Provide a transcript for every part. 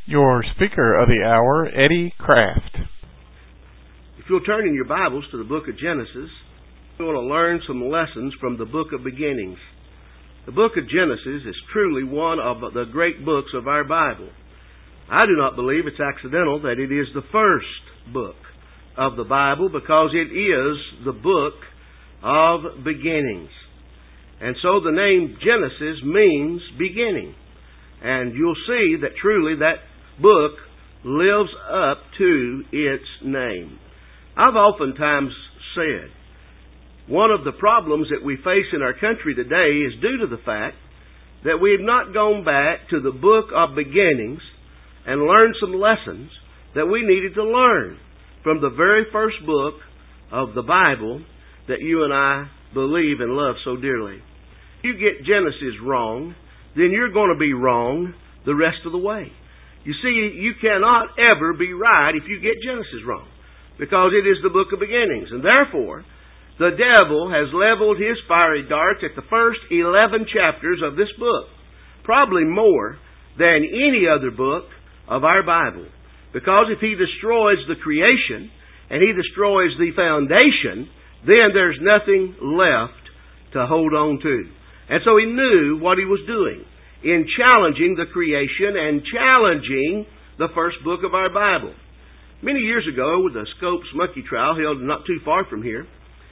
Your speaker of the hour, Eddie Kraft. If you'll turn in your Bibles to the book of Genesis, we want to learn some lessons from the book of beginnings. The book of Genesis is truly one of the great books of our Bible. I do not believe it's accidental that it is the first book of the Bible, because it is the book of beginnings. And so the name Genesis means beginning. And you'll see that truly that book lives up to its name. I've oftentimes said one of the problems that we face in our country today is due to the fact that we have not gone back to the book of beginnings and learned some lessons that we needed to learn from the very first book of the Bible that you and I believe and love so dearly. If you get Genesis wrong, then you're going to be wrong the rest of the way. You see, you cannot ever be right if you get Genesis wrong, because it is the book of beginnings. And therefore, the devil has leveled his fiery darts at the first 11 chapters of this book, probably more than any other book of our Bible. Because if he destroys the creation and he destroys the foundation, then there's nothing left to hold on to. And so he knew what he was doing in challenging the creation and challenging the first book of our Bible. Many years ago, with the Scopes Monkey Trial held not too far from here,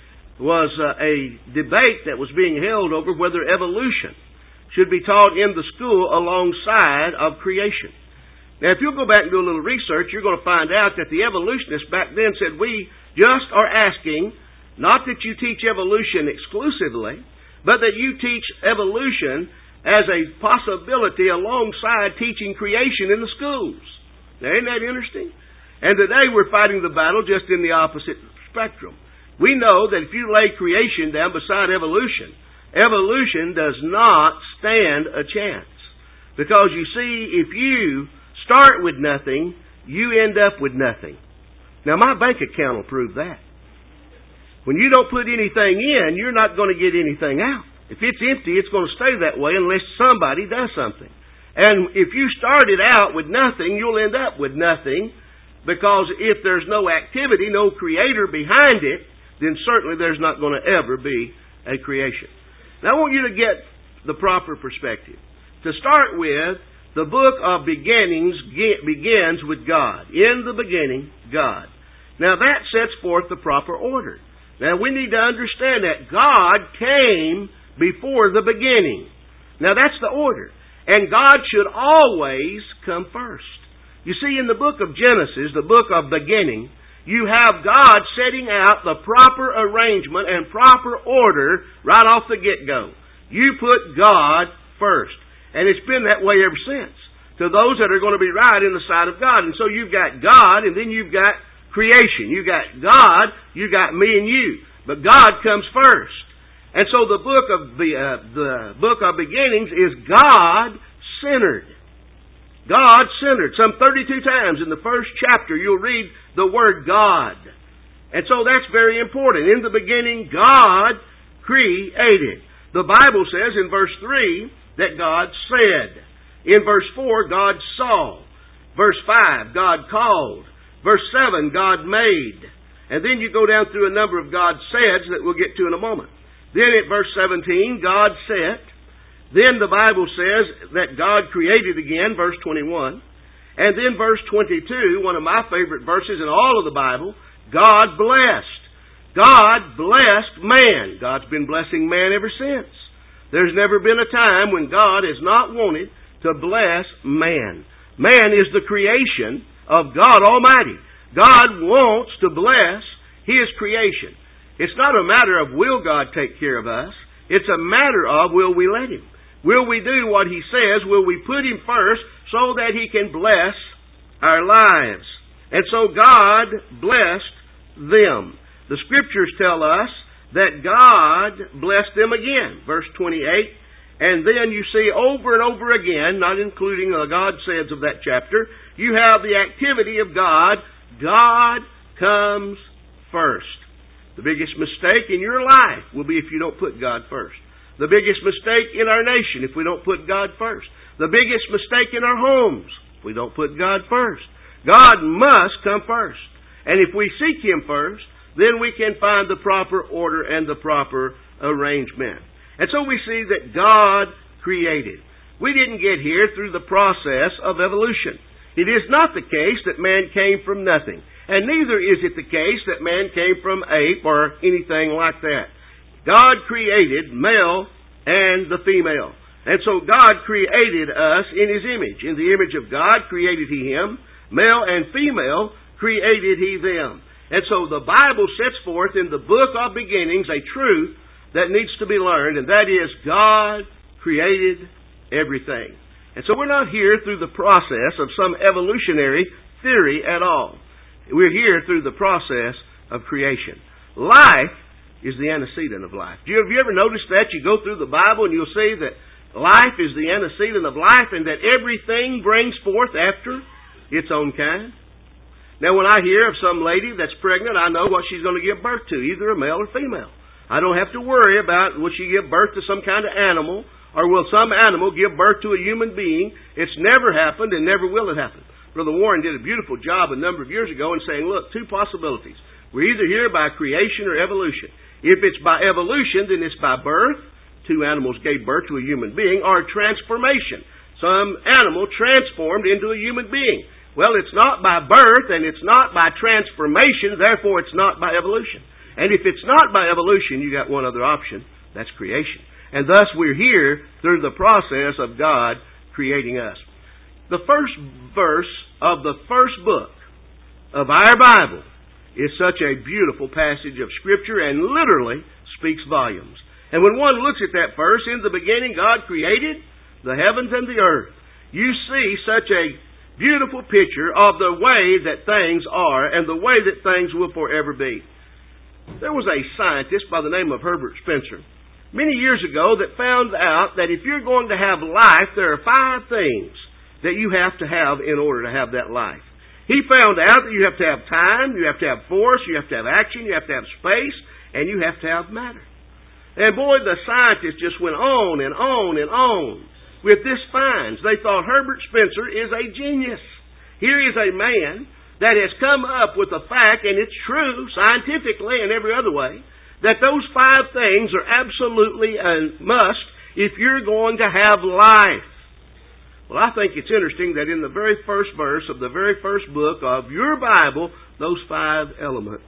was a debate that was being held over whether evolution should be taught in the school alongside of creation. Now, if you'll go back and do a little research, you're going to find out that the evolutionists back then said, we just are asking not that you teach evolution exclusively, but that you teach evolution as a possibility alongside teaching creation in the schools. Now, isn't that interesting? And today we're fighting the battle just in the opposite spectrum. We know that if you lay creation down beside evolution, evolution does not stand a chance. Because you see, if you start with nothing, you end up with nothing. Now, my bank account will prove that. When you don't put anything in, you're not going to get anything out. If it's empty, it's going to stay that way unless somebody does something. And if you started out with nothing, you'll end up with nothing, because if there's no activity, no creator behind it, then certainly there's not going to ever be a creation. Now I want you to get the proper perspective. To start with, the book of beginnings begins with God. In the beginning, God. Now that sets forth the proper order. Now we need to understand that God came before the beginning. Now that's the order. And God should always come first. You see, in the book of Genesis, the book of beginning, you have God setting out the proper arrangement and proper order right off the get-go. You put God first. And it's been that way ever since, to those that are going to be right in the sight of God. And so you've got God, and then you've got creation. You've got God, you've got me and you. But God comes first. And so the book of beginnings is God-centered. God-centered. Some 32 times in the first chapter you'll read the word God. And so that's very important. In the beginning, God created. The Bible says in verse 3 that God said. In verse 4, God saw. Verse 5, God called. Verse 7, God made. And then you go down through a number of God saids that we'll get to in a moment. Then at verse 17, God set. Then the Bible says that God created again, verse 21. And then verse 22, one of my favorite verses in all of the Bible, God blessed. God blessed man. God's been blessing man ever since. There's never been a time when God has not wanted to bless man. Man is the creation of God Almighty. God wants to bless His creation. It's not a matter of will God take care of us. It's a matter of will we let Him. Will we do what He says? Will we put Him first so that He can bless our lives? And so God blessed them. The Scriptures tell us that God blessed them again. Verse 28. And then you see over and over again, not including the God says of that chapter, you have the activity of God. God comes first. The biggest mistake in your life will be if you don't put God first. The biggest mistake in our nation if we don't put God first. The biggest mistake in our homes We don't put God first. God must come first. And if we seek Him first, then we can find the proper order and the proper arrangement. And so we see that God created. We didn't get here through the process of evolution. It is not the case that man came from nothing. And neither is it the case that man came from ape or anything like that. God created male and the female. And so God created us in His image. In the image of God created He him. Male and female created He them. And so the Bible sets forth in the book of beginnings a truth that needs to be learned, and that is God created everything. And so we're not here through the process of some evolutionary theory at all. We're here through the process of creation. Life is the antecedent of life. Have you ever noticed that? You go through the Bible and you'll see that life is the antecedent of life and that everything brings forth after its own kind. Now when I hear of some lady that's pregnant, I know what she's going to give birth to, either a male or female. I don't have to worry about will she give birth to some kind of animal or will some animal give birth to a human being. It's never happened and never will it happen. Brother Warren did a beautiful job a number of years ago in saying, look, two possibilities. We're either here by creation or evolution. If it's by evolution, then it's by birth. Two animals gave birth to a human being, or transformation. Some animal transformed into a human being. Well, it's not by birth and it's not by transformation, therefore it's not by evolution. And if it's not by evolution, you got one other option. That's creation. And thus we're here through the process of God creating us. The first verse of the first book of our Bible is such a beautiful passage of Scripture and literally speaks volumes. And when one looks at that verse, in the beginning God created the heavens and the earth. You see such a beautiful picture of the way that things are and the way that things will forever be. There was a scientist by the name of Herbert Spencer many years ago that found out that if you're going to have life, there are 5 things that you have to have in order to have that life. He found out that you have to have time, you have to have force, you have to have action, you have to have space, and you have to have matter. And boy, the scientists just went on and on and on with this finds. They thought Herbert Spencer is a genius. Here is a man that has come up with a fact, and it's true scientifically and every other way, that those 5 things are absolutely a must if you're going to have life. Well, I think it's interesting that in the very first verse of the very first book of your Bible, those 5 elements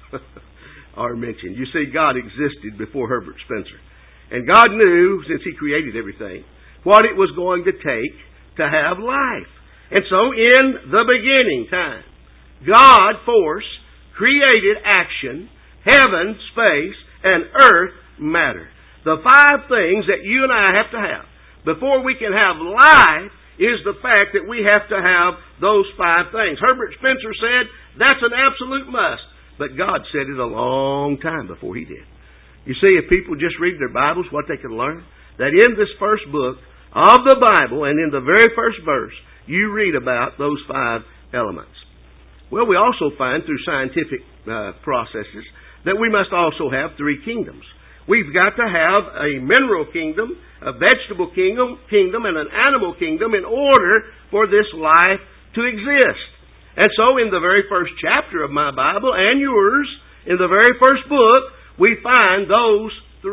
are mentioned. You see, God existed before Herbert Spencer. And God knew, since He created everything, what it was going to take to have life. And so, in the beginning time, God, force, created action, heaven, space, and earth, matter. The 5 things that you and I have to have before we can have life is the fact that we have to have those 5 things. Herbert Spencer said that's an absolute must. But God said it a long time before He did. You see, if people just read their Bibles, what they can learn? That in this first book of the Bible and in the very first verse, you read about those 5 elements. Well, we also find through scientific processes that we must also have 3 kingdoms. We've got to have a mineral kingdom, a vegetable kingdom, and an animal kingdom in order for this life to exist. And so in the very first chapter of my Bible and yours, in the very first book, we find those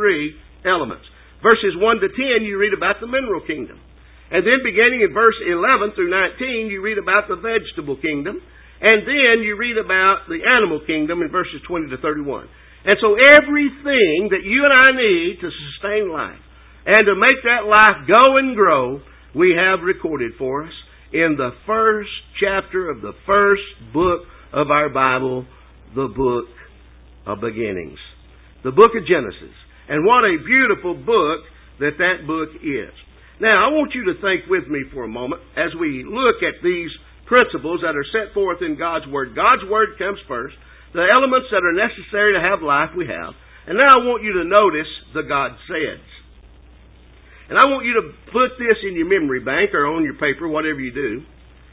3 elements. Verses 1 to 10, you read about the mineral kingdom. And then beginning in verse 11 through 19, you read about the vegetable kingdom. And then you read about the animal kingdom in verses 20 to 31. And so everything that you and I need to sustain life and to make that life go and grow, we have recorded for us in the first chapter of the first book of our Bible, the book of beginnings. The book of Genesis. And what a beautiful book that book is. Now, I want you to think with me for a moment as we look at these principles that are set forth in God's Word. God's Word comes first. The elements that are necessary to have life we have. And now I want you to notice the God saids. And I want you to put this in your memory bank or on your paper, whatever you do.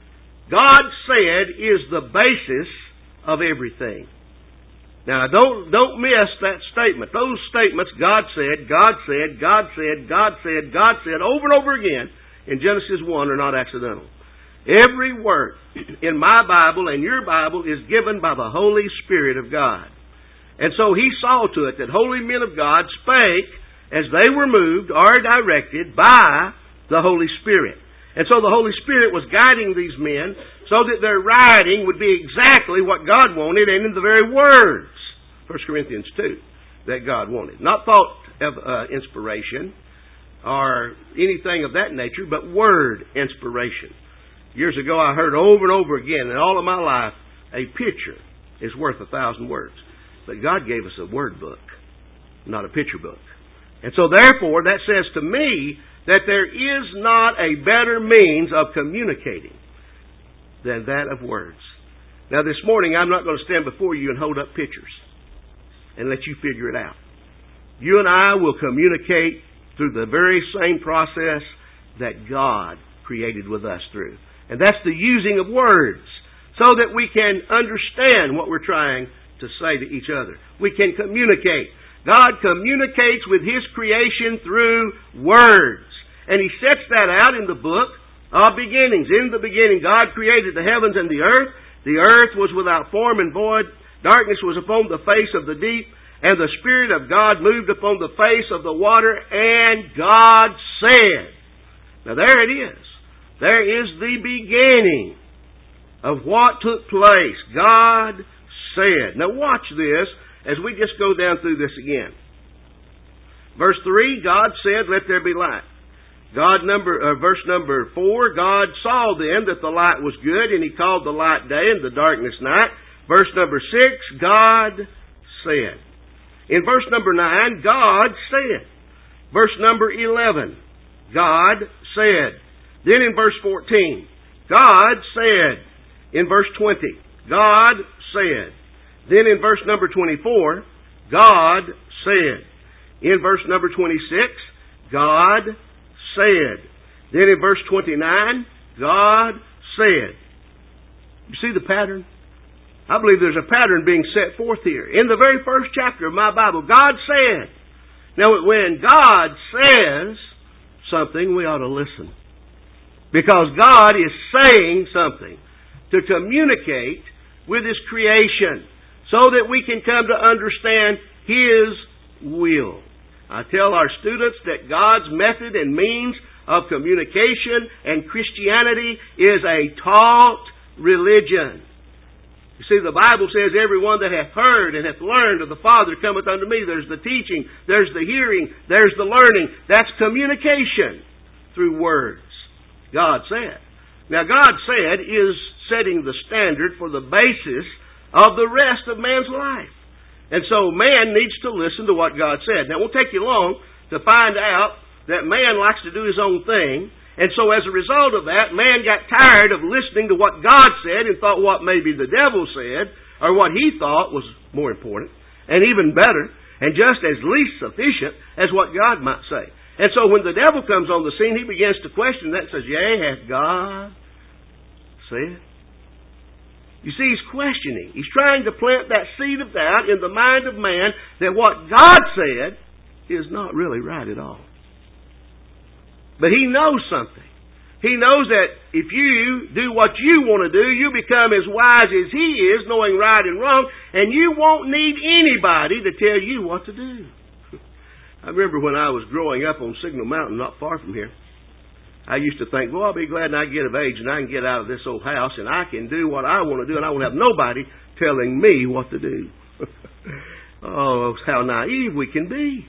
God said is the basis of everything. Now, don't miss that statement. Those statements, God said, God said, God said, God said, God said, over and over again in Genesis 1 are not accidental. Every word in my Bible and your Bible is given by the Holy Spirit of God. And so He saw to it that holy men of God spake as they were moved or directed by the Holy Spirit. And so the Holy Spirit was guiding these men so that their writing would be exactly what God wanted and in the very words, 1 Corinthians 2, that God wanted. Not thought of inspiration or anything of that nature, but word inspiration. Years ago I heard over and over again in all of my life, a picture is worth 1,000 words. But God gave us a word book, not a picture book. And so therefore that says to me that there is not a better means of communicating than that of words. Now this morning I'm not going to stand before you and hold up pictures and let you figure it out. You and I will communicate through the very same process that God created with us through. And that's the using of words so that we can understand what we're trying to say to each other. We can communicate. God communicates with His creation through words. And He sets that out in the book of beginnings. In the beginning, God created the heavens and the earth. The earth was without form and void. Darkness was upon the face of the deep. And the Spirit of God moved upon the face of the water. And God said. Now there it is. There is the beginning of what took place. God said. Now watch this as we just go down through this again. Verse 3, God said, let there be light. Verse number 4, God saw then that the light was good, and He called the light day and the darkness night. Verse number 6, God said. In verse number 9, God said. Verse number 11, God said. Then in verse 14, God said. In verse 20, God said. Then in verse number 24, God said. In verse number 26, God said. Then in verse 29, God said. You see the pattern? I believe there's a pattern being set forth here. In the very first chapter of my Bible, God said. Now when God says something, we ought to listen. Because God is saying something to communicate with His creation so that we can come to understand His will. I tell our students that God's method and means of communication and Christianity is a taught religion. You see, the Bible says, everyone that hath heard and hath learned of the Father cometh unto me. There's the teaching, there's the hearing, there's the learning. That's communication through words. God said. Now, God said is setting the standard for the basis of the rest of man's life. And so man needs to listen to what God said. Now, it won't take you long to find out that man likes to do his own thing. And so as a result of that, man got tired of listening to what God said and thought what maybe the devil said, or what he thought was more important, and even better, and just as least sufficient as what God might say. And so when the devil comes on the scene, he begins to question that and says, yea, hath God said? You see, he's questioning. He's trying to plant that seed of doubt in the mind of man that what God said is not really right at all. But he knows something. He knows that if you do what you want to do, you become as wise as he is, knowing right and wrong, and you won't need anybody to tell you what to do. I remember when I was growing up on Signal Mountain, not far from here, I used to think, well, I'll be glad when I get of age and I can get out of this old house and I can do what I want to do and I won't have nobody telling me what to do. Oh, how naive we can be.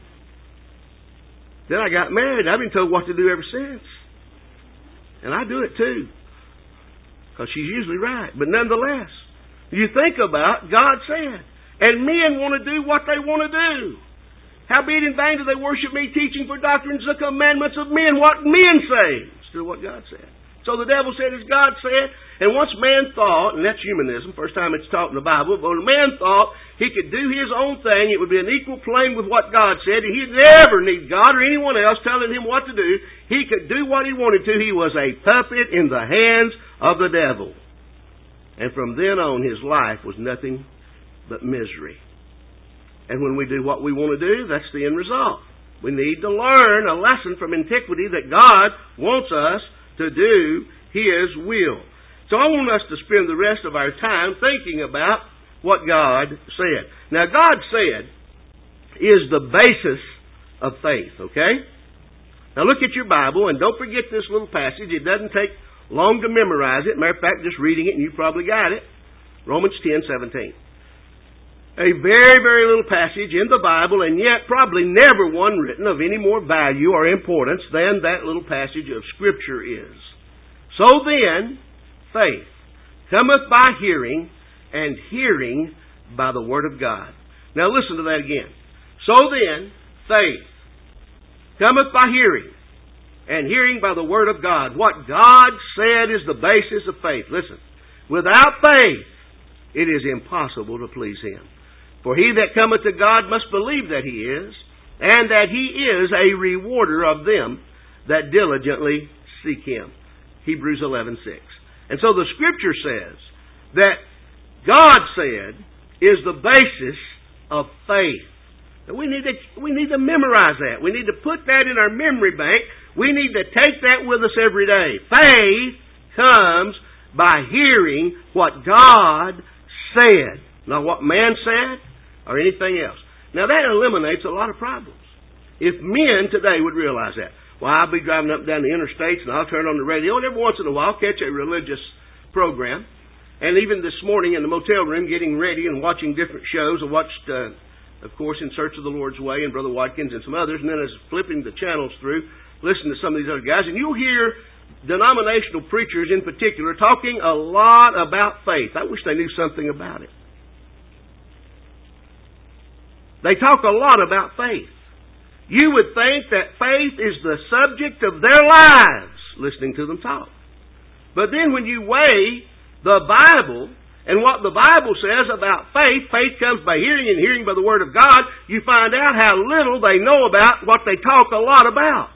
Then I got married. I've been told what to do ever since. And I do it too. Because she's usually right. But nonetheless, you think about God said. And men want to do what they want to do. Howbeit in vain do they worship me, teaching for doctrines the commandments of men, what men say, instead of what God said. So the devil said as God said, and once man thought, and that's humanism, first time it's taught in the Bible, but when man thought he could do his own thing, it would be an equal plane with what God said, and he'd never need God or anyone else telling him what to do. He could do what he wanted to. He was a puppet in the hands of the devil. And from then on, his life was nothing but misery. And when we do what we want to do, that's the end result. We need to learn a lesson from antiquity that God wants us to do His will. So I want us to spend the rest of our time thinking about what God said. Now, God said is the basis of faith, okay? Now look at your Bible, and don't forget this little passage. It doesn't take long to memorize it. Matter of fact, just reading it, and you probably got it. Romans 10:17. A very, very little passage in the Bible, and yet probably never one written of any more value or importance than that little passage of Scripture is. So then, faith cometh by hearing, and hearing by the Word of God. Now listen to that again. So then, faith cometh by hearing, and hearing by the Word of God. What God said is the basis of faith. Listen, without faith, it is impossible to please Him. For he that cometh to God must believe that He is, and that He is a rewarder of them that diligently seek Him. Hebrews 11:6. And so the Scripture says that God said is the basis of faith. And we need to memorize that. We need to put that in our memory bank. We need to take that with us every day. Faith comes by hearing what God said. Not what man said or anything else. Now that eliminates a lot of problems. If men today would realize that. Well, I'll be driving up and down the interstates and I'll turn on the radio, and every once in a while catch a religious program. And even this morning in the motel room getting ready and watching different shows, I watched, of course, In Search of the Lord's Way and Brother Watkins and some others, and then as flipping the channels through, listening to some of these other guys, and you'll hear denominational preachers in particular talking a lot about faith. I wish they knew something about it. They talk a lot about faith. You would think that faith is the subject of their lives, listening to them talk. But then when you weigh the Bible and what the Bible says about faith, faith comes by hearing, and hearing by the Word of God, you find out how little they know about what they talk a lot about.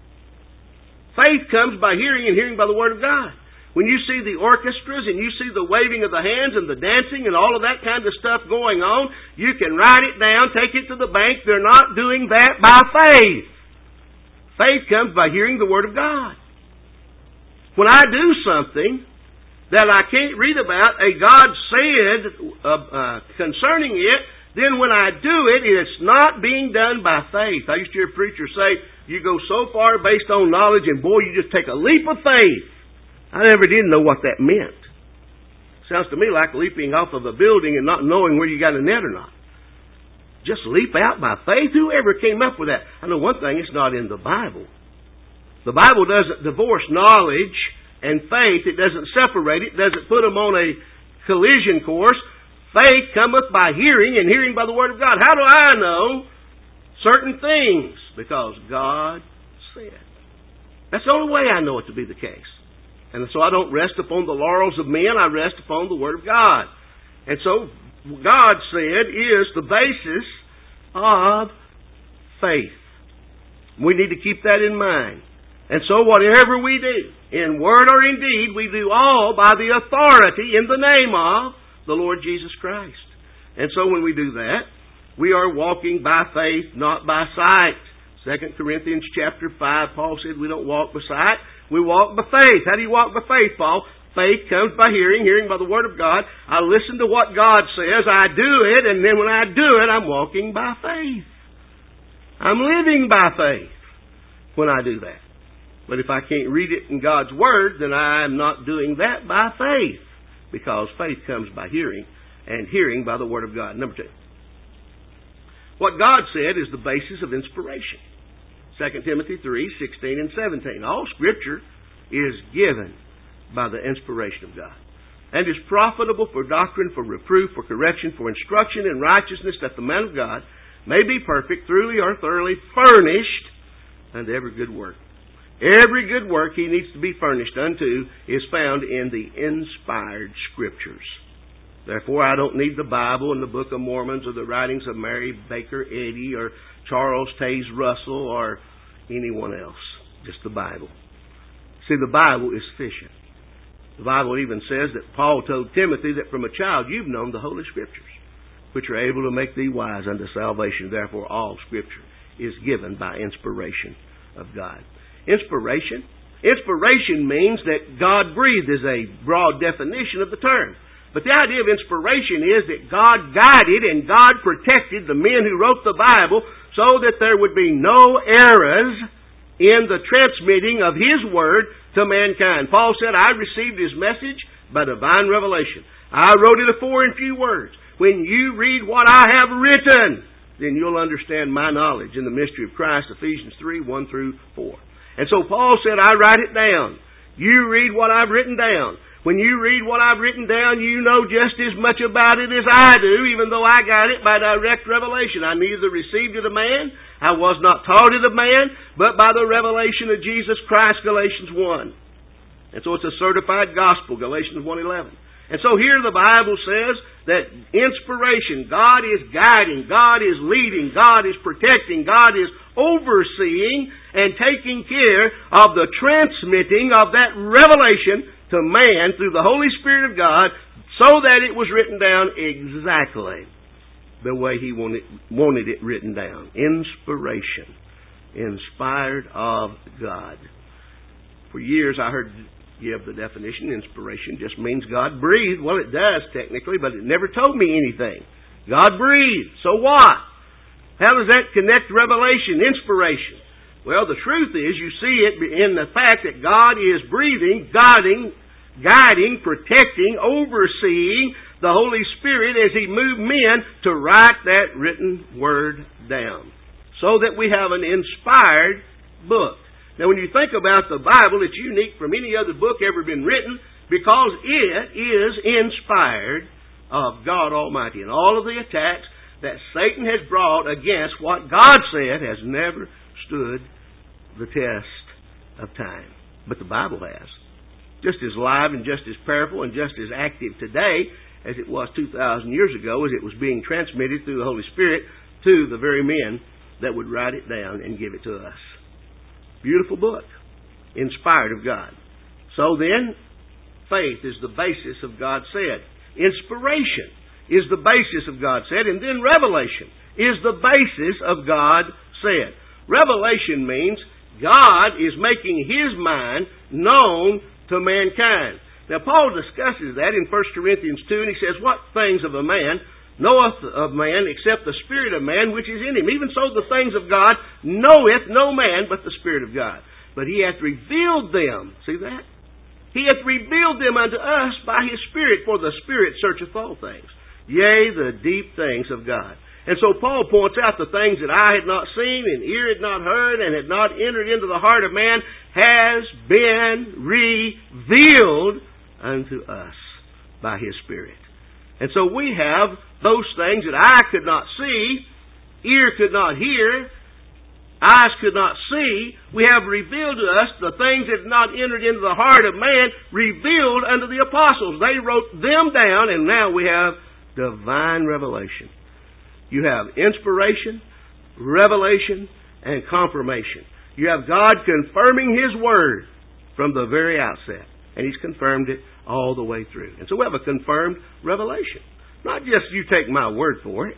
Faith comes by hearing, and hearing by the Word of God. When you see the orchestras and you see the waving of the hands and the dancing and all of that kind of stuff going on, you can write it down, take it to the bank. They're not doing that by faith. Faith comes by hearing the Word of God. When I do something that I can't read about, a God said concerning it, then when I do it, it's not being done by faith. I used to hear preachers say, you go so far based on knowledge, and boy, you just take a leap of faith. I never did know what that meant. Sounds to me like leaping off of a building and not knowing where you got a net or not. Just leap out by faith? Whoever came up with that? I know one thing, it's not in the Bible. The Bible doesn't divorce knowledge and faith. It doesn't separate it. It doesn't put them on a collision course. Faith cometh by hearing, and hearing by the Word of God. How do I know certain things? Because God said. That's the only way I know it to be the case. And so I don't rest upon the laurels of men. I rest upon the Word of God. And so God said is the basis of faith. We need to keep that in mind. And so whatever we do, in word or in deed, we do all by the authority in the name of the Lord Jesus Christ. And so when we do that, we are walking by faith, not by sight. 2 Corinthians chapter 5, Paul said we don't walk by sight, we walk by faith. How do you walk by faith, Paul? Faith comes by hearing, hearing by the Word of God. I listen to what God says, I do it, and then when I do it, I'm walking by faith. I'm living by faith when I do that. But if I can't read it in God's Word, then I'm not doing that by faith, because faith comes by hearing, and hearing by the Word of God. Number 2. What God said is the basis of inspiration. 2 Timothy 3:16 and 17. All Scripture is given by the inspiration of God, and is profitable for doctrine, for reproof, for correction, for instruction in righteousness, that the man of God may be perfect, truly or thoroughly furnished unto every good work. Every good work he needs to be furnished unto is found in the inspired Scriptures. Therefore, I don't need the Bible and the Book of Mormon or the writings of Mary Baker Eddy or Charles Taze Russell or anyone else. Just the Bible. See, the Bible is sufficient. The Bible even says that Paul told Timothy that from a child you've known the Holy Scriptures, which are able to make thee wise unto salvation. Therefore, all Scripture is given by inspiration of God. Inspiration Inspiration means that God breathed is a broad definition of the term. But the idea of inspiration is that God guided and God protected the men who wrote the Bible so that there would be no errors in the transmitting of His Word to mankind. Paul said, I received His message by divine revelation. I wrote it afore in few words. When you read what I have written, then you'll understand my knowledge in the mystery of Christ, Ephesians 3, 1 through 4. And so Paul said, I write it down. You read what I've written down. When you read what I've written down, you know just as much about it as I do, even though I got it by direct revelation. I neither received it of man, I was not taught it of man, but by the revelation of Jesus Christ, Galatians 1. And so it's a certified gospel, Galatians 1:11. And so here the Bible says that inspiration, God is guiding, God is leading, God is protecting, God is overseeing and taking care of the transmitting of that revelation to man through the Holy Spirit of God so that it was written down exactly the way He wanted it written down. Inspiration. Inspired of God. For years I heard give the definition. Inspiration just means God breathed. Well, it does technically, but it never told me anything. God breathed. So what? How does that connect revelation, inspiration? Well, the truth is, you see it in the fact that God is breathing, guiding, protecting, overseeing the Holy Spirit as He moved men to write that written Word down. So that we have an inspired book. Now, when you think about the Bible, it's unique from any other book ever been written because it is inspired of God Almighty. And all of the attacks that Satan has brought against what God said has never stood the test of time. But the Bible has. Just as live and just as powerful and just as active today as it was 2,000 years ago as it was being transmitted through the Holy Spirit to the very men that would write it down and give it to us. Beautiful book. Inspired of God. So then, faith is the basis of God said. Inspiration is the basis of God said. And then revelation is the basis of God said. Revelation means God is making His mind known to mankind. Now, Paul discusses that in 1 Corinthians 2, and he says, what things of a man knoweth of man except the Spirit of man which is in him? Even so the things of God knoweth no man but the Spirit of God. But He hath revealed them. See that? He hath revealed them unto us by His Spirit, for the Spirit searcheth all things. Yea, the deep things of God. And so Paul points out the things that eye had not seen and ear had not heard and had not entered into the heart of man has been revealed unto us by His Spirit. And so we have those things that eye could not see, ear could not hear, eyes could not see. We have revealed to us the things that had not entered into the heart of man, revealed unto the apostles. They wrote them down, and now we have divine revelation. You have inspiration, revelation, and confirmation. You have God confirming His Word from the very outset. And He's confirmed it all the way through. And so we have a confirmed revelation. Not just you take my word for it.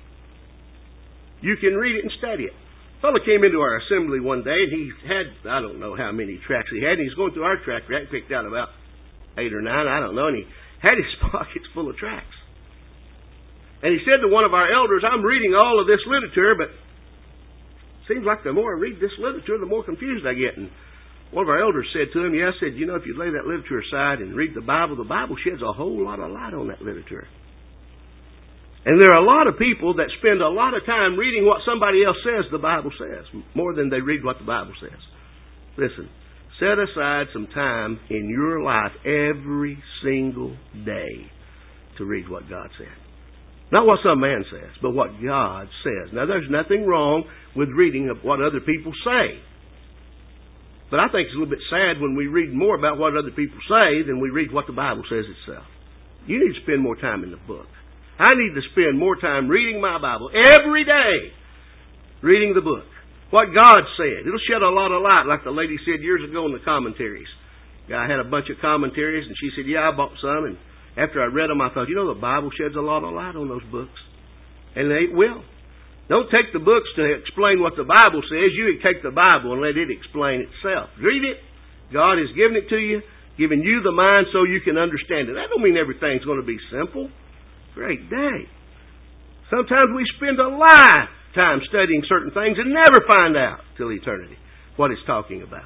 You can read it and study it. A fellow came into our assembly one day and he had, I don't know how many tracts he had. And he's going through our tract rack, picked out about 8 or 9, I don't know. And he had his pockets full of tracts. And he said to one of our elders, I'm reading all of this literature, but it seems like the more I read this literature, the more confused I get. And one of our elders said to him, if you'd lay that literature aside and read the Bible sheds a whole lot of light on that literature. And there are a lot of people that spend a lot of time reading what somebody else says the Bible says, more than they read what the Bible says. Listen, set aside some time in your life every single day to read what God said. Not what some man says, but what God says. Now, there's nothing wrong with reading of what other people say. But I think it's a little bit sad when we read more about what other people say than we read what the Bible says itself. You need to spend more time in the book. I need to spend more time reading my Bible every day, reading the book. What God said. It'll shed a lot of light, like the lady said years ago in the commentaries. I had a bunch of commentaries, and she said, I bought some, and after I read them, I thought, the Bible sheds a lot of light on those books. And it will. Don't take the books to explain what the Bible says. You take the Bible and let it explain itself. Read it, God has given it to you, given you the mind so you can understand it. That don't mean everything's going to be simple. Great day. Sometimes we spend a lifetime studying certain things and never find out till eternity what it's talking about.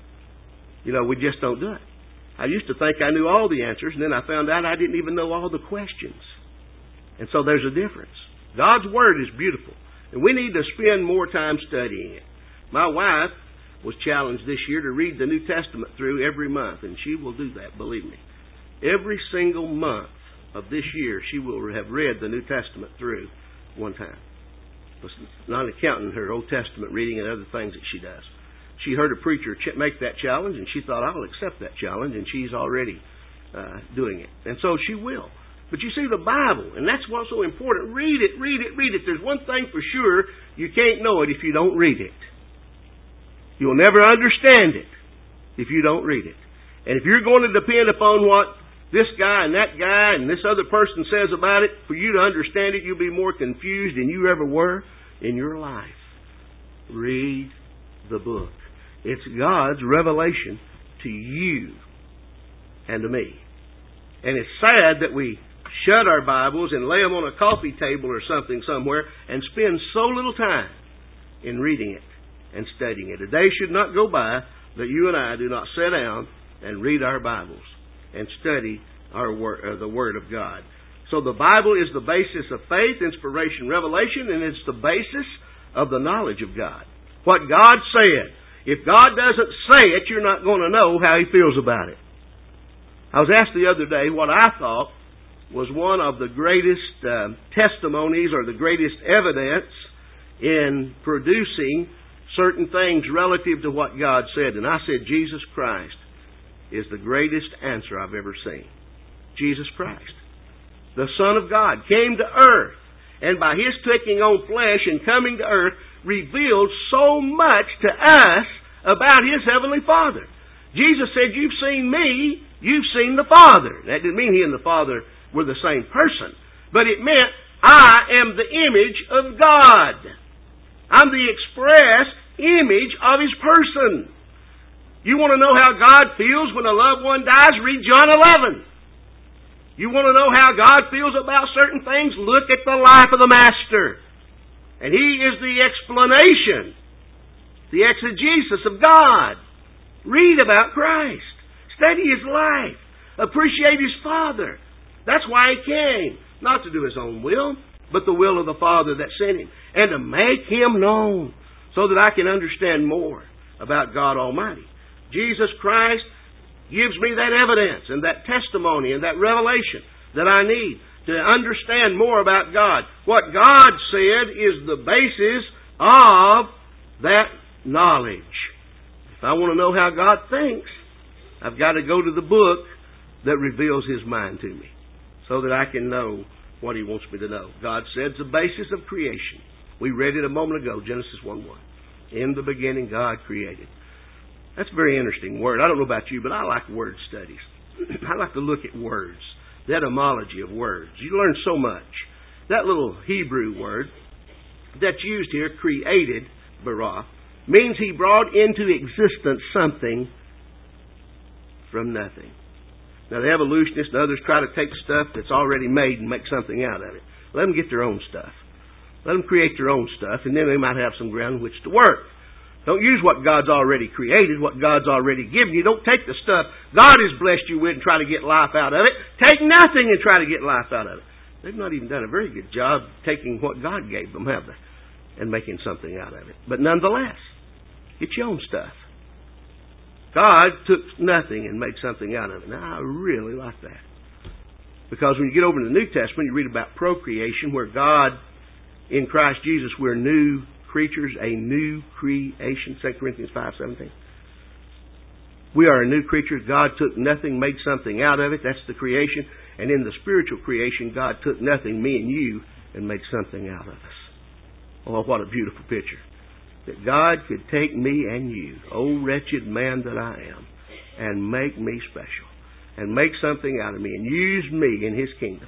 We just don't do it. I used to think I knew all the answers, and then I found out I didn't even know all the questions. And so there's a difference. God's Word is beautiful, and we need to spend more time studying it. My wife was challenged this year to read the New Testament through every month, and she will do that, believe me. Every single month of this year, she will have read the New Testament through one time. Not accounting her Old Testament reading and other things that she does. She heard a preacher make that challenge, and she thought, I'll accept that challenge, and she's already doing it. And so she will. But you see, the Bible, and that's what's so important. Read it, read it, read it. There's one thing for sure, you can't know it if you don't read it. You'll never understand it if you don't read it. And if you're going to depend upon what this guy and that guy and this other person says about it, for you to understand it, you'll be more confused than you ever were in your life. Read the book. It's God's revelation to you and to me. And it's sad that we shut our Bibles and lay them on a coffee table or something somewhere and spend so little time in reading it and studying it. A day should not go by that you and I do not sit down and read our Bibles and study the Word of God. So the Bible is the basis of faith, inspiration, revelation, and it's the basis of the knowledge of God. What God said. If God doesn't say it, you're not going to know how He feels about it. I was asked the other day what I thought was one of the greatest testimonies or the greatest evidence in producing certain things relative to what God said. And I said, Jesus Christ is the greatest answer I've ever seen. Jesus Christ, the Son of God, came to earth, and by His taking on flesh and coming to earth, revealed so much to us about His Heavenly Father. Jesus said, you've seen me, you've seen the Father. That didn't mean He and the Father were the same person, but it meant I am the image of God. I'm the express image of His person. You want to know how God feels when a loved one dies? Read John 11. You want to know how God feels about certain things? Look at the life of the Master. And He is the explanation, the exegesis of God. Read about Christ. Study His life. Appreciate His Father. That's why He came. Not to do His own will, but the will of the Father that sent Him. And to make Him known so that I can understand more about God Almighty. Jesus Christ gives me that evidence and that testimony and that revelation that I need to understand more about God. What God said is the basis of that knowledge. If I want to know how God thinks, I've got to go to the book that reveals His mind to me so that I can know what He wants me to know. God said it's the basis of creation. We read it a moment ago, Genesis 1:1. In the beginning, God created. That's a very interesting word. I don't know about you, but I like word studies. I like to look at words, the etymology of words. You learn so much. That little Hebrew word that's used here, created, bara, means He brought into existence something from nothing. Now, the evolutionists and others try to take stuff that's already made and make something out of it. Let them get their own stuff. Let them create their own stuff, and then they might have some ground in which to work. Don't use what God's already created, what God's already given you. Don't take the stuff God has blessed you with and try to get life out of it. Take nothing and try to get life out of it. They've not even done a very good job taking what God gave them, have they? And making something out of it. But nonetheless, get your own stuff. God took nothing and made something out of it. Now, I really like that. Because when you get over in the New Testament, you read about procreation, where God, in Christ Jesus, we're new creatures, a new creation, 2 Corinthians 5:17. We are a new creature. God took nothing, made something out of it. That's the creation. And in the spiritual creation, God took nothing, me and you, and made something out of us. Oh, what a beautiful picture. That God could take me and you, oh wretched man that I am, and make me special. And make something out of me and use me in His kingdom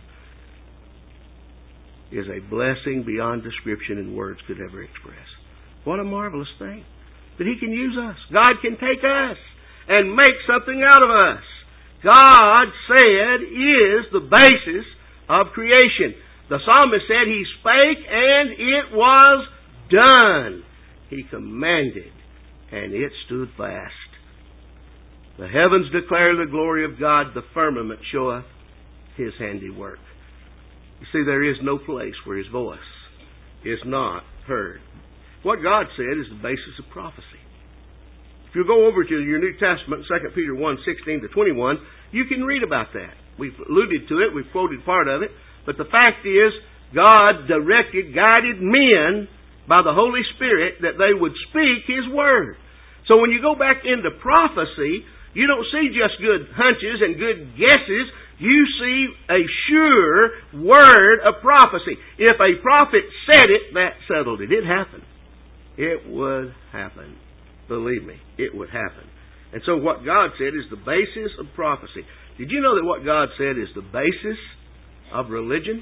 is a blessing beyond description and words could ever express. What a marvelous thing. That He can use us. God can take us and make something out of us. God said is the basis of creation. The psalmist said He spake and it was done. He commanded and it stood fast. The heavens declare the glory of God. The firmament showeth His handiwork. You see, there is no place where His voice is not heard. What God said is the basis of prophecy. If you go over to your New Testament, 2 Peter 1:16-21, you can read about that. We've alluded to it. We've quoted part of it. But the fact is, God guided men by the Holy Spirit that they would speak His Word. So when you go back into prophecy, you don't see just good hunches and good guesses. You see a sure word of prophecy. If a prophet said it, that settled it. It happened. It would happen. Believe me, it would happen. And so what God said is the basis of prophecy. Did you know that what God said is the basis of religion?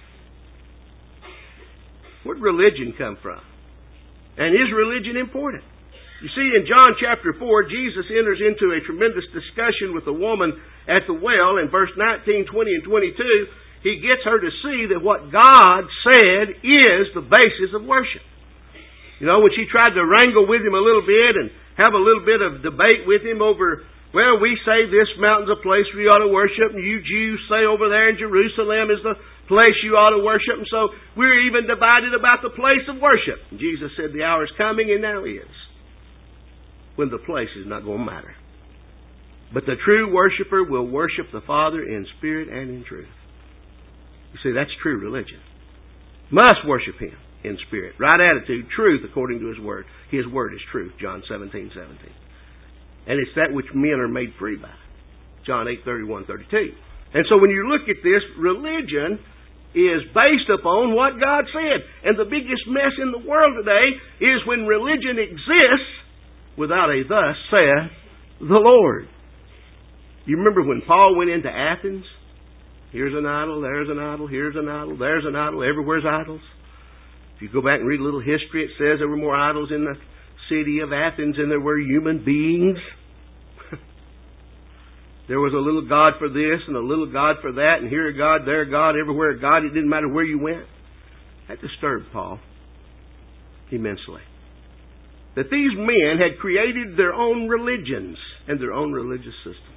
Where did religion come from? And is religion important? You see, in John chapter 4, Jesus enters into a tremendous discussion with the woman at the well. In verse 19, 20, and 22, He gets her to see that what God said is the basis of worship. You know, when she tried to wrangle with Him a little bit and have a little bit of debate with Him over, well, we say this mountain's a place we ought to worship, and you Jews say over there in Jerusalem is the place you ought to worship, and so we're even divided about the place of worship. And Jesus said the hour is coming, and now is, when the place is not going to matter. But the true worshiper will worship the Father in spirit and in truth. You see, that's true religion. Must worship Him in spirit. Right attitude, truth according to His Word. His Word is truth, John 17:17. And it's that which men are made free by. John 8:31-32. And so when you look at this, religion is based upon what God said. And the biggest mess in the world today is when religion exists without a thus saith the Lord. You remember when Paul went into Athens? Here's an idol, there's an idol, here's an idol, there's an idol, everywhere's idols. If you go back and read a little history, it says there were more idols in the city of Athens than there were human beings. There was a little god for this and a little god for that, and here a god, there a god, everywhere a god. It didn't matter where you went. That disturbed Paul immensely. That these men had created their own religions and their own religious systems.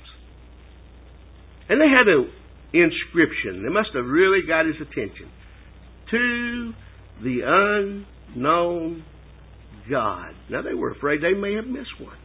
And they had an inscription. They must have really got his attention. To the unknown God. Now they were afraid they may have missed one.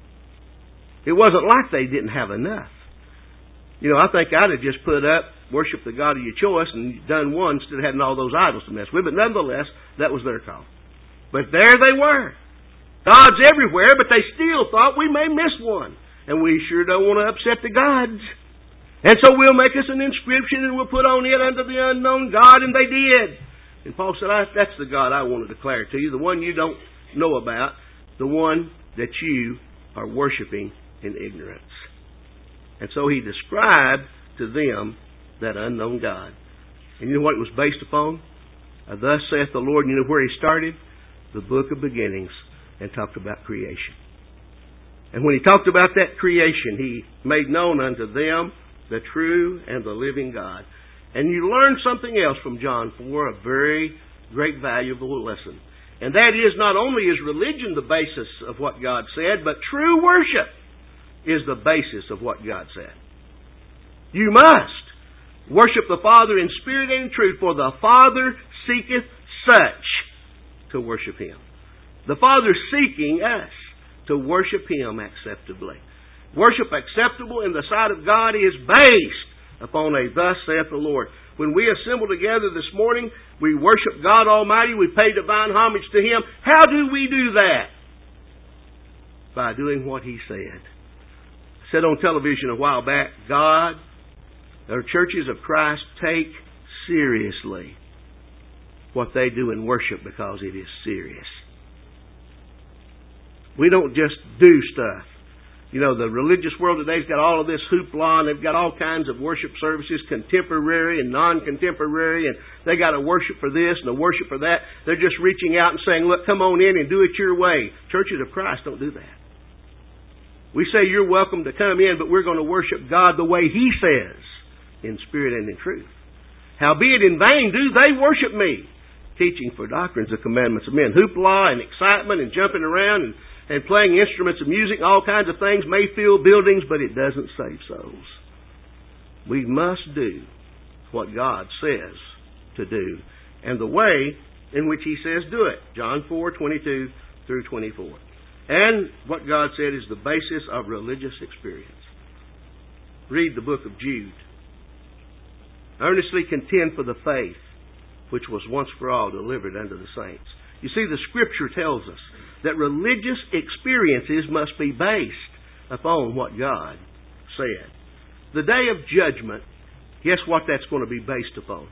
It wasn't like they didn't have enough. You know, I think I'd have just put up, worship the God of your choice, and done one instead of having all those idols to mess with. But nonetheless, that was their call. But there they were. God's everywhere, but they still thought we may miss one. And we sure don't want to upset the gods. And so we'll make us an inscription and we'll put on it unto the unknown God, and they did. And Paul said, that's the God I want to declare to you, the one you don't know about, the one that you are worshiping in ignorance. And so he described to them that unknown God. And you know what it was based upon? Thus saith the Lord. And you know where he started? The book of beginnings, and talked about creation. And when he talked about that creation, he made known unto them the true and the living God. And you learn something else from John 4, a very great valuable lesson. And that is, not only is religion the basis of what God said, but true worship is the basis of what God said. You must worship the Father in spirit and in truth, for the Father seeketh such to worship Him. The Father seeking us to worship Him acceptably. Worship acceptable in the sight of God is based upon a thus saith the Lord. When we assemble together this morning, we worship God Almighty, we pay divine homage to Him. How do we do that? By doing what He said. I said on television a while back, God, or churches of Christ, take seriously what they do in worship because it is serious. We don't just do stuff. You know, the religious world today's got all of this hoopla, and they've got all kinds of worship services, contemporary and non-contemporary, and they got a worship for this and a worship for that. They're just reaching out and saying, look, come on in and do it your way. Churches of Christ don't do that. We say you're welcome to come in, but we're going to worship God the way He says, in spirit and in truth. Howbeit in vain do they worship me, teaching for doctrines the commandments of men. Hoopla and excitement and jumping around and playing instruments of music, all kinds of things may fill buildings, but it doesn't save souls. We must do what God says to do, and the way in which He says do it. John 4:22 through 24. And what God said is the basis of religious experience. Read the book of Jude. Earnestly contend for the faith which was once for all delivered unto the saints. You see, the Scripture tells us that religious experiences must be based upon what God said. The day of judgment, guess what that's going to be based upon?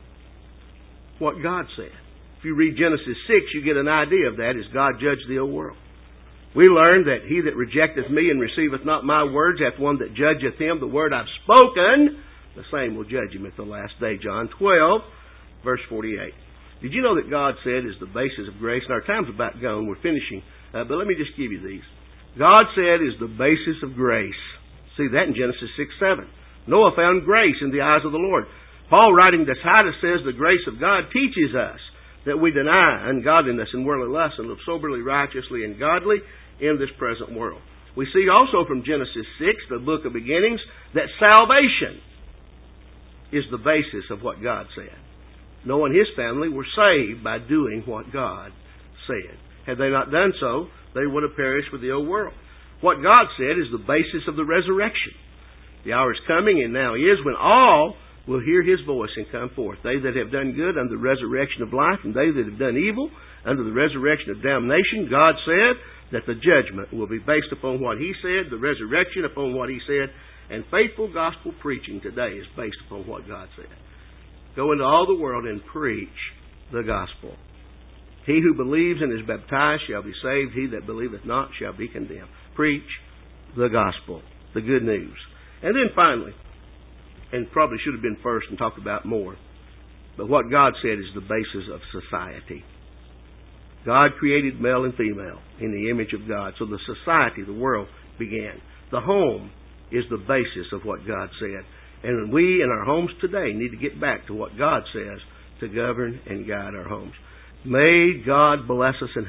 What God said. If you read Genesis 6, you get an idea of that as God judged the whole world. We learn that he that rejecteth me and receiveth not my words hath one that judgeth him. The word I've spoken, the same will judge him at the last day. John 12, verse 48. Did you know that God said is the basis of grace? And our time's about gone. We're finishing. But let me just give you these. God said is the basis of grace. See that in Genesis 6:7. Noah found grace in the eyes of the Lord. Paul, writing to Titus, says the grace of God teaches us that we deny ungodliness and worldly lust and live soberly, righteously, and godly in this present world. We see also from Genesis 6, the book of beginnings, that salvation is the basis of what God said. Noah and his family were saved by doing what God said. Had they not done so, they would have perished with the old world. What God said is the basis of the resurrection. The hour is coming, and now is, when all will hear His voice and come forth. They that have done good unto the resurrection of life, and they that have done evil unto the resurrection of damnation. God said that the judgment will be based upon what He said, the resurrection upon what He said, and faithful gospel preaching today is based upon what God said. Go into all the world and preach the gospel. He who believes and is baptized shall be saved. He that believeth not shall be condemned. Preach the gospel, the good news. And then finally, and probably should have been first and talked about more, but what God said is the basis of society. God created male and female in the image of God. So the society, the world, began. The home is the basis of what God said. And we in our homes today need to get back to what God says to govern and guide our homes. May God bless us and